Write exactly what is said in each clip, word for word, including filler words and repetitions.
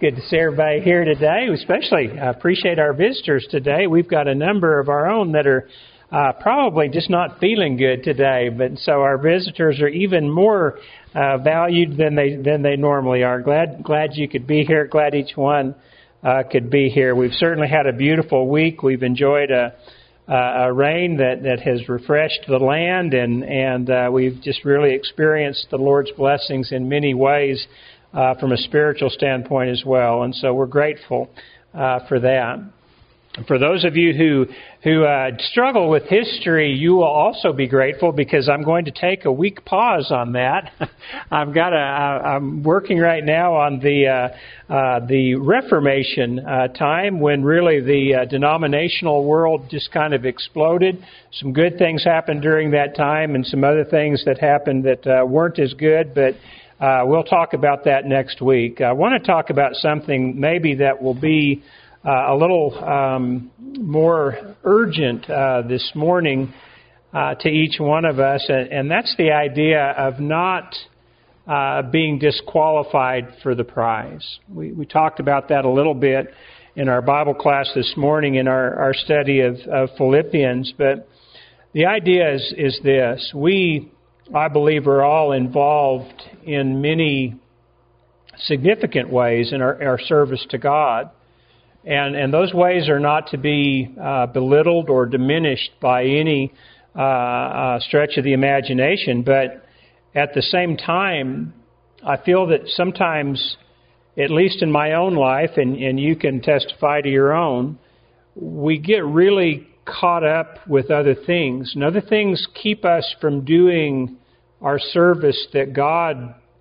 good to see everybody here today. We especially appreciate our visitors today. We've got a number of our own that are uh, probably just not feeling good today, but so our visitors are even more uh, valued than they than they normally are. Glad glad you could be here. Glad each one uh, could be here. We've certainly had a beautiful week. We've enjoyed a Uh, a rain that, that has refreshed the land, and, and uh, we've just really experienced the Lord's blessings in many ways uh, from a spiritual standpoint as well. And so we're grateful uh, for that. For those of you who who uh, struggle with history, you will also be grateful because I'm going to take a week pause on that. I've got a I'm working right now on the uh, uh, the Reformation uh, time when really the uh, denominational world just kind of exploded. Some good things happened during that time, and some other things that happened that uh, weren't as good. But uh, we'll talk about that next week. I want to talk about something maybe that will be Uh, a little um, more urgent uh, this morning uh, to each one of us, and, and that's the idea of not uh, being disqualified for the prize. We, we talked about that a little bit in our Bible class this morning in our, our study of, of Philippians, but the idea is, is this. We, I believe, are all involved in many significant ways in our, our service to God. And and those ways are not to be uh, belittled or diminished by any uh, uh, stretch of the imagination. But at the same time, I feel that sometimes, at least in my own life, and, and you can testify to your own, we get really caught up with other things. And other things keep us from doing our service that God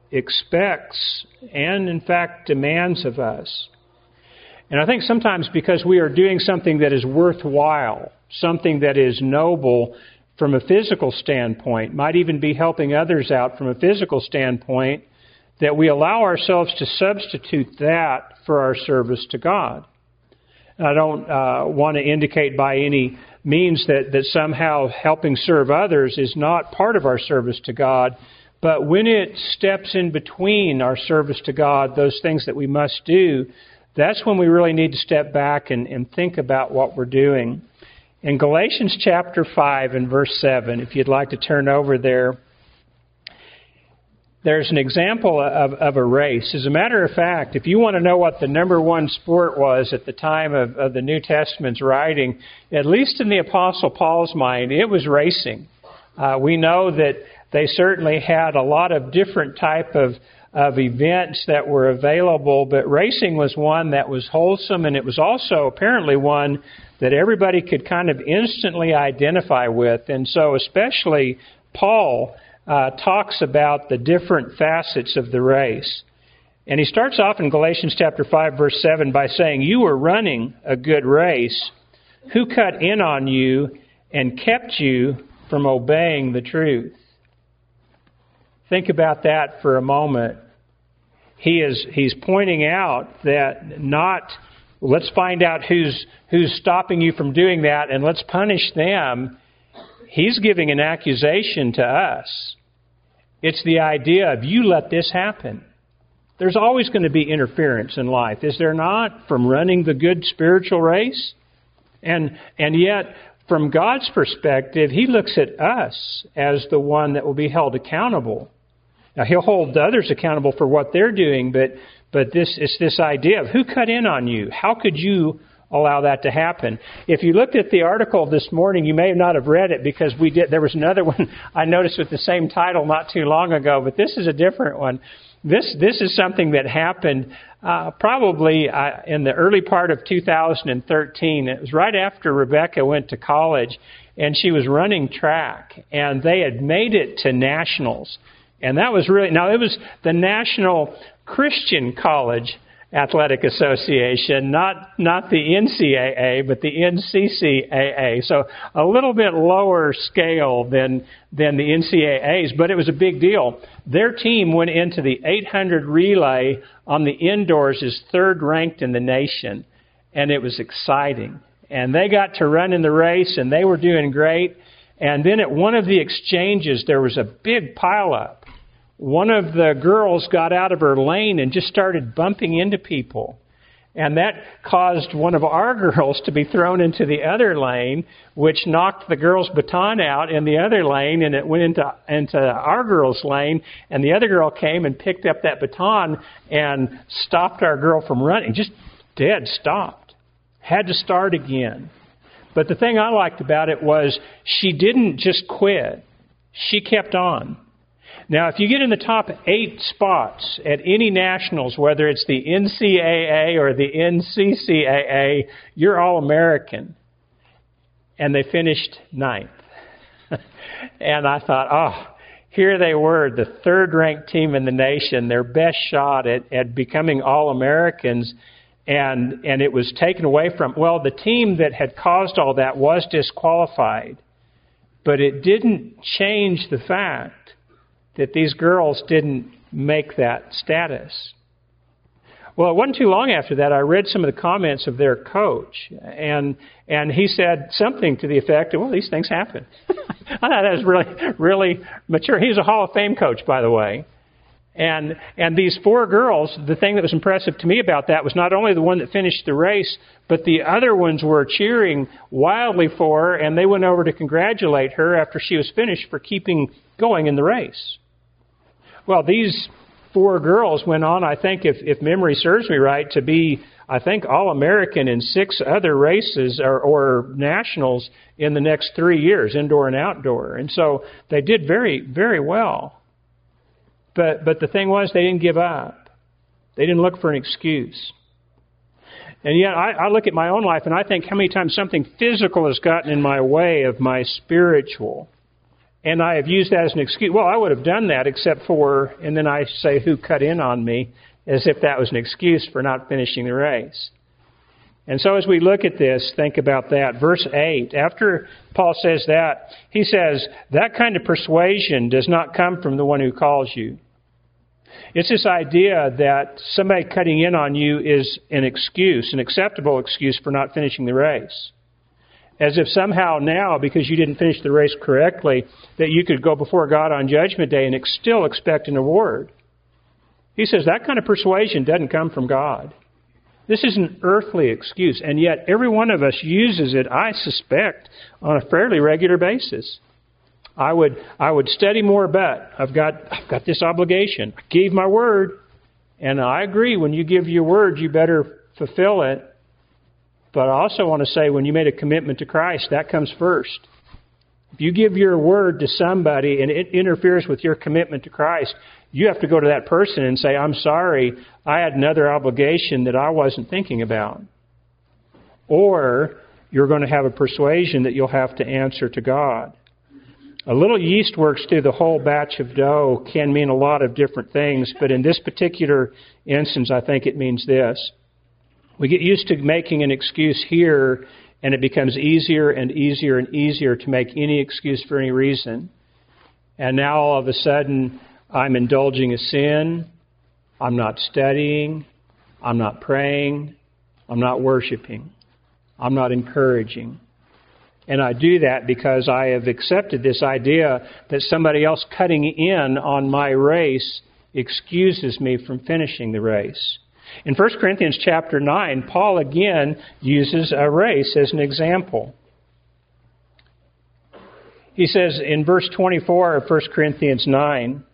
expects and, in fact, demands of us. And I think sometimes because we are doing something that is worthwhile, something that is noble from a physical standpoint, might even be helping others out from a physical standpoint, that we allow ourselves to substitute that for our service to God. And I don't uh, want to indicate by any means that, that somehow helping serve others is not part of our service to God, but when it steps in between our service to God, those things that we must do, that's when we really need to step back and, and think about what we're doing. In Galatians chapter five and verse seven, if you'd like to turn over there, there's an example of, of a race. As a matter of fact, if you want to know what the number one sport was at the time of, of the New Testament's writing, at least in the Apostle Paul's mind, it was racing. Uh, we know that they certainly had a lot of different type of of events that were available, but racing was one that was wholesome, and it was also apparently one that everybody could kind of instantly identify with. And so especially Paul uh, talks about the different facets of the race. And he starts off in Galatians chapter five, verse seven by saying, "You were running a good race. Who cut in on you and kept you from obeying the truth?" Think about that for a moment. He is he's pointing out that not let's find out who's who's stopping you from doing that and let's punish them. He's giving an accusation to us. It's the idea of you let this happen. There's always going to be interference in life, is there not, from running the good spiritual race? And and yet, from God's perspective, He looks at us as the one that will be held accountable. Now, He'll hold others accountable for what they're doing, but but this it's this idea of who cut in on you. How could you allow that to happen? If you looked at the article this morning, you may not have read it because we did. There was another one I noticed with the same title not too long ago, but this is a different one. This this is something that happened uh, probably uh, in the early part of two thousand thirteen. It was right after Rebecca went to college, and she was running track, and they had made it to nationals. And that was really, now it was the National Christian College Athletic Association, not not the N C A A, but the N C C A A. So a little bit lower scale than than the N C A A's, but it was a big deal. Their team went into the eight hundred relay on the indoors as third ranked in the nation, and it was exciting. And they got to run in the race, and they were doing great. And then at one of the exchanges, there was a big pileup one of the girls got out of her lane and just started bumping into people. And that caused one of our girls to be thrown into the other lane, which knocked the girl's baton out in the other lane, and it went into into our girl's lane. And the other girl came and picked up that baton and stopped our girl from running. Just dead stopped. Had to start again. But the thing I liked about it was she didn't just quit. She kept on. Now, if you get in the top eight spots at any nationals, whether it's the N C A A or the N C C A A, you're All-American. And they finished ninth. And I thought, oh, here they were, the third-ranked team in the nation, their best shot at, at becoming All-Americans, and, and it was taken away from, well, the team that had caused all that was disqualified. But it didn't change the fact that these girls didn't make that status. Well, it wasn't too long after that I read some of the comments of their coach, and and he said something to the effect of, well, these things happen. I thought that was really, really mature. He was a Hall of Fame coach, by the way. And and these four girls, the thing that was impressive to me about that was not only the one that finished the race, but the other ones were cheering wildly for her, and they went over to congratulate her after she was finished for keeping going in the race. Well, these four girls went on, I think, if, if memory serves me right, to be, I think, All-American in six other races or, or nationals in the next three years, indoor and outdoor. And so they did very, very well. But but the thing was, they didn't give up. They didn't look for an excuse. And yet, I, I look at my own life, and I think how many times something physical has gotten in my way of my spiritual. And I have used that as an excuse. Well, I would have done that except for, and then I say, who cut in on me, as if that was an excuse for not finishing the race. And so as we look at this, think about that. Verse eight, after Paul says that, he says, that kind of persuasion does not come from the one who calls you. It's this idea that somebody cutting in on you is an excuse, an acceptable excuse for not finishing the race. As if somehow now, because you didn't finish the race correctly, that you could go before God on Judgment Day and ex- still expect an award. He says that kind of persuasion doesn't come from God. This is an earthly excuse, and yet every one of us uses it, I suspect, on a fairly regular basis. I would I would study more, but I've got I've got this obligation. I gave my word, and I agree. When you give your word, you better fulfill it. But I also want to say, when you made a commitment to Christ, that comes first. If you give your word to somebody and it interferes with your commitment to Christ, you have to go to that person and say, I'm sorry, I had another obligation that I wasn't thinking about. Or you're going to have a persuasion that you'll have to answer to God. A little yeast works through the whole batch of dough can mean a lot of different things, but in this particular instance, I think it means this. We get used to making an excuse here, and it becomes easier and easier and easier to make any excuse for any reason. And now all of a sudden, I'm indulging a sin, I'm not studying, I'm not praying, I'm not worshiping, I'm not encouraging. And I do that because I have accepted this idea that somebody else cutting in on my race excuses me from finishing the race. In First Corinthians chapter nine, Paul again uses a race as an example. He says in verse twenty-four of First Corinthians nine,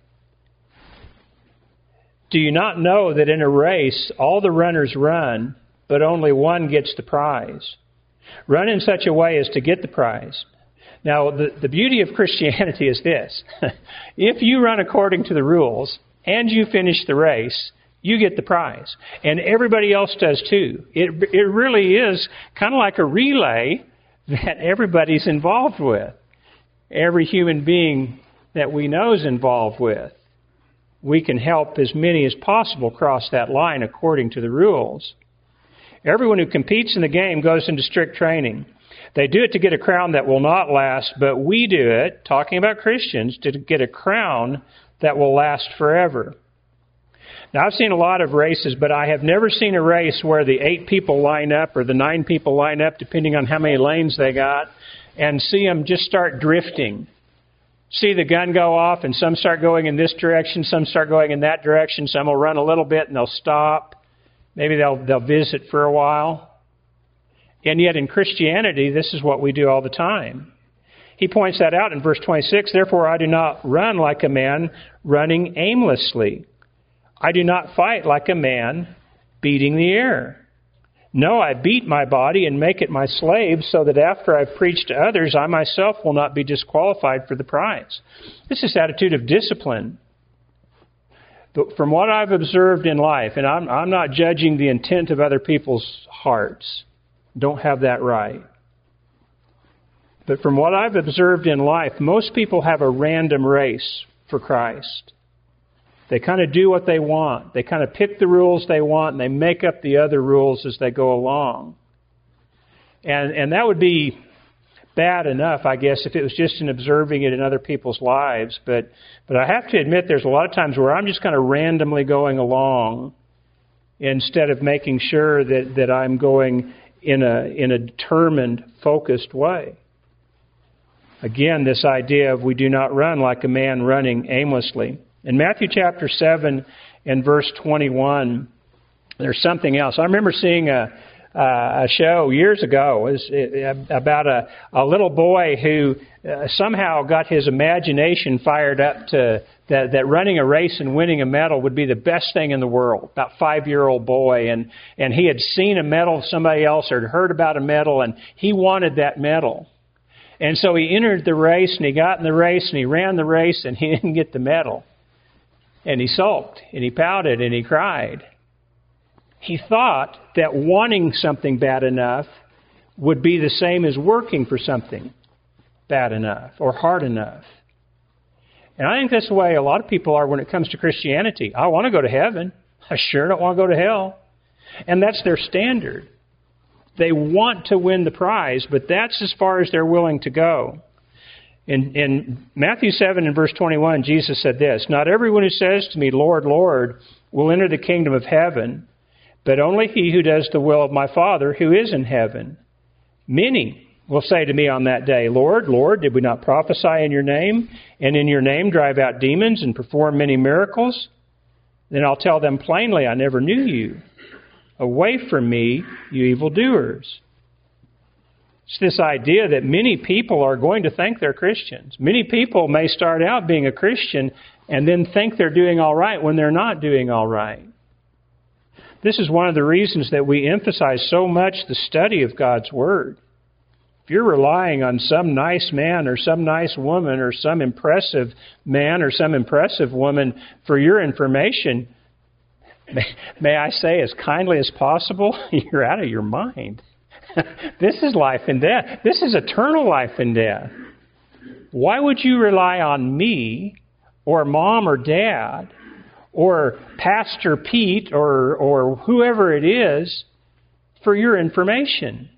do you not know that in a race all the runners run, but only one gets the prize? Run in such a way as to get the prize. Now, the, the beauty of Christianity is this. If you run according to the rules and you finish the race, you get the prize. And everybody else does too. It, it really is kind of like a relay that everybody's involved with. Every human being that we know is involved with. We can help as many as possible cross that line according to the rules. Everyone who competes in the game goes into strict training. They do it to get a crown that will not last, but we do it, talking about Christians, to get a crown that will last forever. Now, I've seen a lot of races, but I have never seen a race where the eight people line up or the nine people line up, depending on how many lanes they got, and see them just start drifting. see the gun go off, and some start going in this direction, some start going in that direction, some will run a little bit and they'll stop. Maybe they'll they'll visit for a while. And yet in Christianity, this is what we do all the time. He points that out in verse twenty-six, therefore I do not run like a man running aimlessly. I do not fight like a man beating the air. No, I beat my body and make it my slave so that after I've preached to others, I myself will not be disqualified for the prize. This is attitude of discipline. But from what I've observed in life, and I'm, I'm not judging the intent of other people's hearts, don't have that right. But from what I've observed in life, most people have a random race for Christ. They kind of do what they want. They kind of pick the rules they want, and they make up the other rules as they go along. And and that would be bad enough, I guess, if it was just in observing it in other people's lives. But but I have to admit there's a lot of times where I'm just kind of randomly going along instead of making sure that, that I'm going in a in a determined, focused way. Again, this idea of we do not run like a man running aimlessly. In Matthew chapter seven and verse twenty-one, there's something else. I remember seeing a, uh, a show years ago. It was about a, a little boy who uh, somehow got his imagination fired up to that, that running a race and winning a medal would be the best thing in the world. About five-year-old boy, and, and he had seen a medal of somebody else or had heard about a medal, and he wanted that medal. And so he entered the race, and he got in the race, and he ran the race, and he didn't get the medal. And he sulked, and he pouted, and he cried. He thought that wanting something bad enough would be the same as working for something bad enough or hard enough. And I think that's the way a lot of people are when it comes to Christianity. I want to go to heaven. I sure don't want to go to hell. And that's their standard. They want to win the prize, but that's as far as they're willing to go. In, in Matthew seven and verse twenty-one, Jesus said this, not everyone who says to me, Lord, Lord, will enter the kingdom of heaven, but only he who does the will of my Father who is in heaven. Many will say to me on that day, Lord, Lord, did we not prophesy in your name, and in your name drive out demons and perform many miracles? Then I'll tell them plainly, I never knew you. Away from me, you evildoers. It's this idea that many people are going to think they're Christians. Many people may start out being a Christian and then think they're doing all right when they're not doing all right. This is one of the reasons that we emphasize so much the study of God's Word. If you're relying on some nice man or some nice woman or some impressive man or some impressive woman for your information, may, may I say as kindly as possible, you're out of your mind. This is life and death. This is eternal life and death. Why would you rely on me or mom or dad or Pastor Pete or, or whoever it is for your information?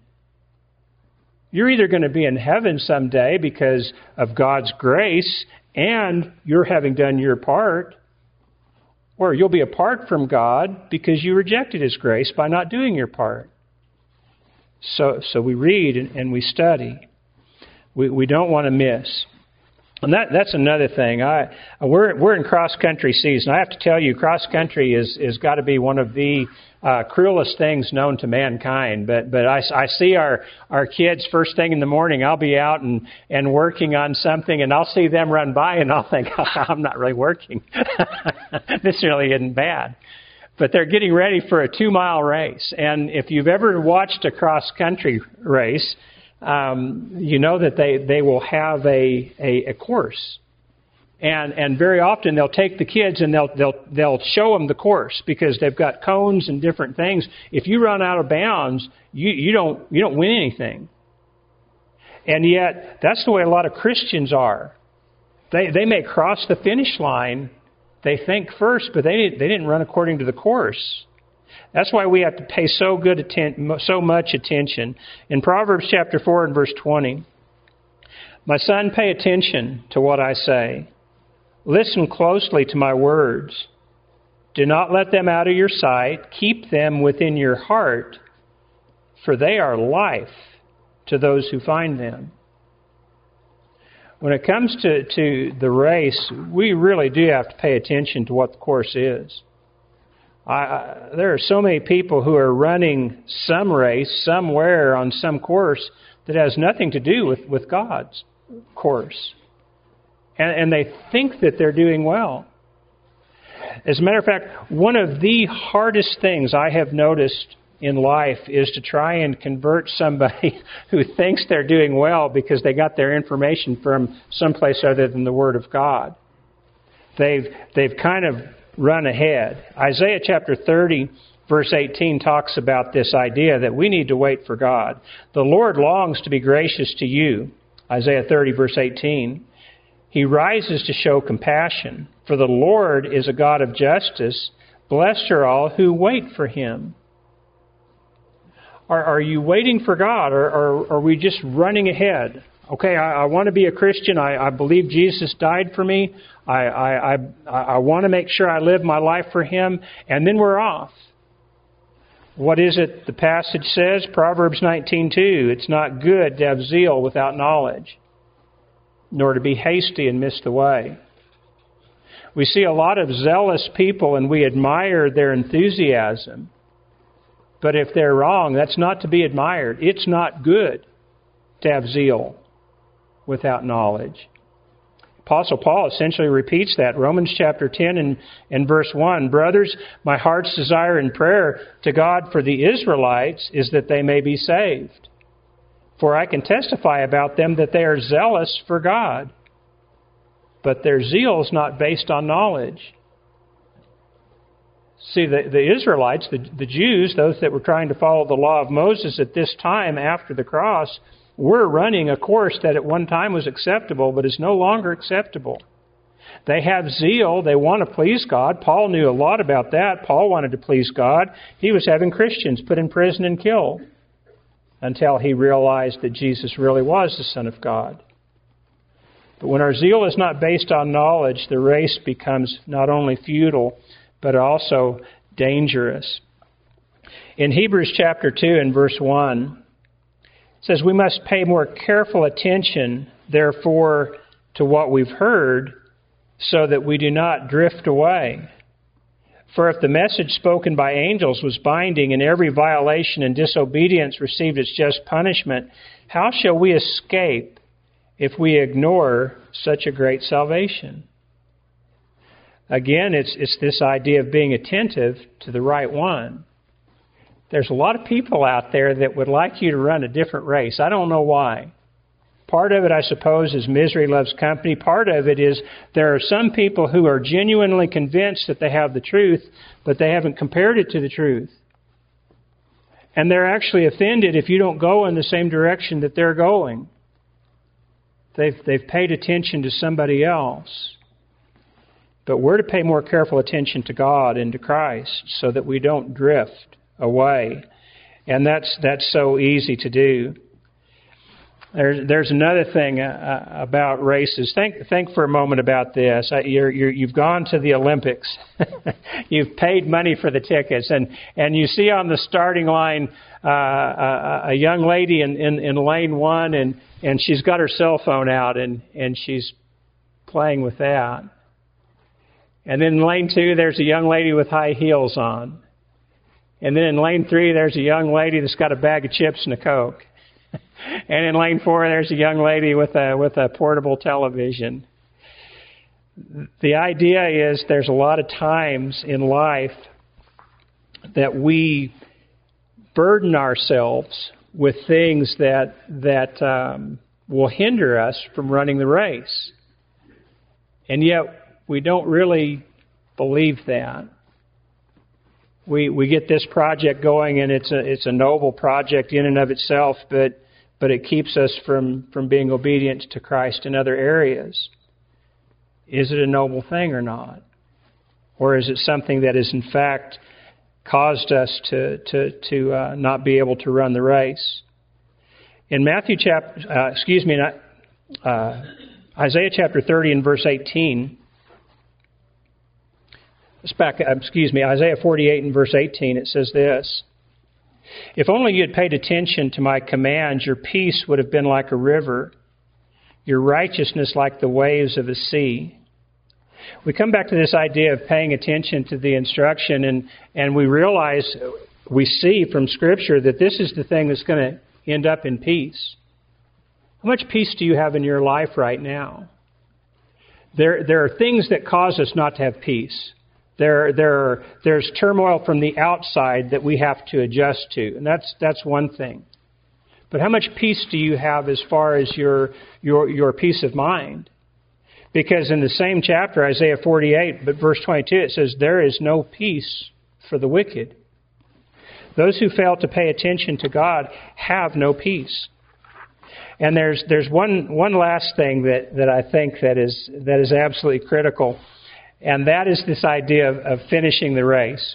You're either going to be in heaven someday because of God's grace and you're having done your part, or you'll be apart from God because you rejected His grace by not doing your part. So so we read and, and we study. We we don't want to miss. And that that's another thing. I we're we're in cross country season. I have to tell you, cross country is is got to be one of the uh, cruelest things known to mankind. But but I, I see our our kids first thing in the morning. I'll be out and, and working on something, and I'll see them run by, and I'll think, I'm not really working. This really isn't bad. But they're getting ready for a two-mile race. And if you've ever watched a cross-country race, um, you know that they, they will have a, a, a course. And and very often they'll take the kids and they'll they'll they'll show them the course because they've got cones and different things. If you run out of bounds, you, you don't you don't win anything. And yet that's the way a lot of Christians are. They they may cross the finish line. They think first, but they they didn't run according to the course. That's why we have to pay so good atten- so much attention. In Proverbs chapter four and verse twenty, my son, pay attention to what I say. Listen closely to my words. Do not let them out of your sight. Keep them within your heart, for they are life to those who find them. when it comes to, to the race, we really do have to pay attention to what the course is. I, I, there are so many people who are running some race somewhere on some course that has nothing to do with, with God's course. And, and they think that they're doing well. As a matter of fact, one of the hardest things I have noticed in life is to try and convert somebody who thinks they're doing well because they got their information from someplace other than the Word of God. They've they've kind of run ahead. Isaiah chapter thirty, verse eighteen talks about this idea that we need to wait for God. The Lord longs to be gracious to you. Isaiah thirty, verse eighteen. He rises to show compassion. For the Lord is a God of justice. Blessed are all who wait for Him. Are, are you waiting for God, or, or are we just running ahead? Okay, I, I want to be a Christian. I, I believe Jesus died for me. I, I, I, I want to make sure I live my life for Him, and then we're off. What is it the passage says? Proverbs nineteen two. It's not good to have zeal without knowledge, nor to be hasty and miss the way. We see a lot of zealous people and we admire their enthusiasm. But if they're wrong, that's not to be admired. It's not good to have zeal without knowledge. Apostle Paul essentially repeats that. Romans chapter ten and, and verse one. Brothers, my heart's desire and prayer to God for the Israelites is that they may be saved. For I can testify about them that they are zealous for God. But their zeal is not based on knowledge. See, the, the Israelites, the, the Jews, those that were trying to follow the law of Moses at this time after the cross, were running a course that at one time was acceptable, but is no longer acceptable. They have zeal. They want to please God. Paul knew a lot about that. Paul wanted to please God. He was having Christians put in prison and killed until he realized that Jesus really was the Son of God. But when our zeal is not based on knowledge, the race becomes not only futile, but also dangerous. In Hebrews chapter two and verse one, it says, we must pay more careful attention, therefore, to what we've heard, so that we do not drift away. For if the message spoken by angels was binding, and every violation and disobedience received its just punishment, how shall we escape if we ignore such a great salvation? Again, it's it's this idea of being attentive to the right one. There's a lot of people out there that would like you to run a different race. I don't know why. Part of it, I suppose, is misery loves company. Part of it is there are some people who are genuinely convinced that they have the truth, but they haven't compared it to the truth. And they're actually offended if you don't go in the same direction that they're going. They've, they've paid attention to somebody else. But we're to pay more careful attention to God and to Christ so that we don't drift away. And that's that's so easy to do. There's there's another thing uh, about races. Think think for a moment about this. Uh, you're, you're, you've gone to the Olympics. You've paid money for the tickets, and, and you see on the starting line uh, a, a young lady in, in, in lane one, and, and she's got her cell phone out, and, and she's playing with that. And then in lane two, there's a young lady with high heels on. And then in lane three, there's a young lady that's got a bag of chips and a Coke. And in lane four, there's a young lady with a with a portable television. The idea is there's a lot of times in life that we burden ourselves with things that that um, will hinder us from running the race. And yet we don't really believe that. We we get this project going, and it's a it's a noble project in and of itself, but but it keeps us from, from being obedient to Christ in other areas. Is it a noble thing or not? Or is it something that has in fact caused us to to to uh, not be able to run the race? In Matthew chapter, uh, excuse me, not, uh, Isaiah chapter thirty and verse eighteen. Let's back, excuse me, Isaiah forty-eight and verse eighteen, it says this. If only you had paid attention to my commands, your peace would have been like a river, your righteousness like the waves of the sea. We come back to this idea of paying attention to the instruction, and, and we realize, we see from Scripture that this is the thing that's going to end up in peace. How much peace do you have in your life right now? There, there are things that cause us not to have peace. There, there, are, there's turmoil from the outside that we have to adjust to, and that's that's one thing. But how much peace do you have as far as your your your peace of mind? Because in the same chapter, Isaiah forty-eight, but verse twenty-two, it says, "There is no peace for the wicked." Those who fail to pay attention to God have no peace. And there's there's one one last thing that, that I think that is that is absolutely critical, and that is this idea of, of finishing the race.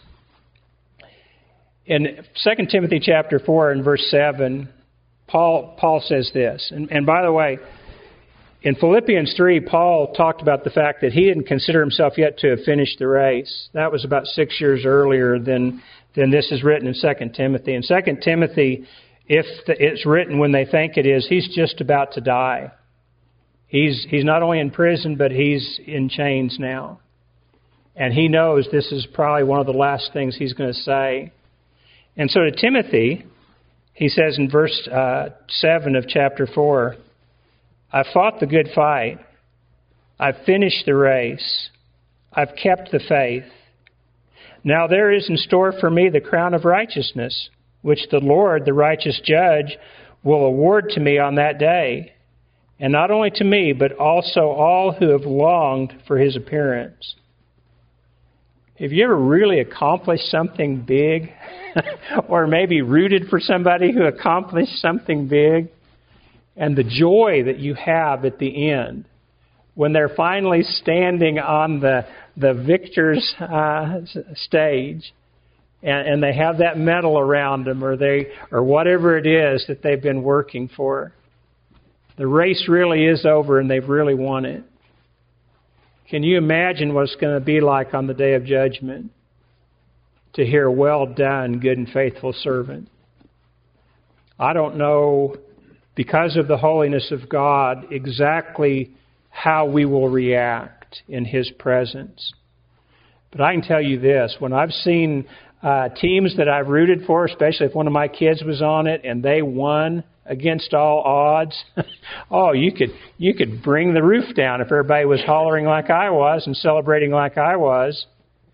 In Second Timothy chapter four and verse seven, Paul Paul says this, and, and by the way, in Philippians three, Paul talked about the fact that he didn't consider himself yet to have finished the race. That was about six years earlier than than this is written in Second Timothy. In Second Timothy, if it's written when they think it is, he's just about to die. He's he's not only in prison, but he's in chains now. And he knows this is probably one of the last things he's going to say. And so to Timothy, he says in verse uh, seven of chapter four, "I've fought the good fight. I've finished the race. I've kept the faith. Now there is in store for me the crown of righteousness, which the Lord, the righteous judge, will award to me on that day. And not only to me, but also all who have longed for his appearance." Have you ever really accomplished something big? Or maybe rooted for somebody who accomplished something big? And the joy that you have at the end, when they're finally standing on the the victor's uh, stage, and, and they have that medal around them, or they or whatever it is that they've been working for. The race really is over, and they've really won it. Can you imagine what it's going to be like on the day of judgment? To hear, "Well done, good and faithful servant." I don't know, because of the holiness of God, exactly how we will react in his presence. But I can tell you this, when I've seen uh, teams that I've rooted for, especially if one of my kids was on it and they won against all odds, oh, you could you could bring the roof down if everybody was hollering like I was and celebrating like I was.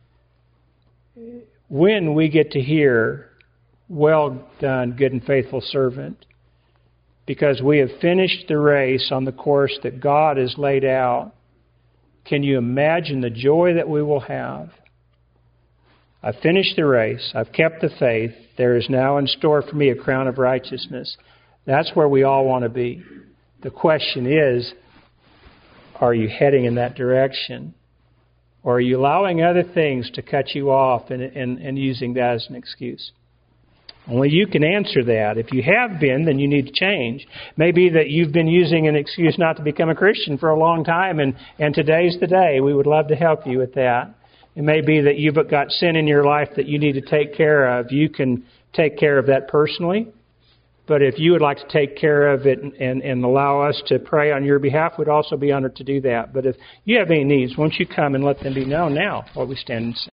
When we get to hear, "Well done, good and faithful servant," because we have finished the race on the course that God has laid out, can you imagine the joy that we will have? I've finished the race. I've kept the faith. There is now in store for me a crown of righteousness. That's where we all want to be. The question is, are you heading in that direction? Or are you allowing other things to cut you off and, and, and using that as an excuse? Only you can answer that. If you have been, then you need to change. Maybe that you've been using an excuse not to become a Christian for a long time, and, and today's the day. We would love to help you with that. It may be that you've got sin in your life that you need to take care of. You can take care of that personally. But if you would like to take care of it and, and, and allow us to pray on your behalf, we'd also be honored to do that. But if you have any needs, won't you come and let them be known now while we stand and sing.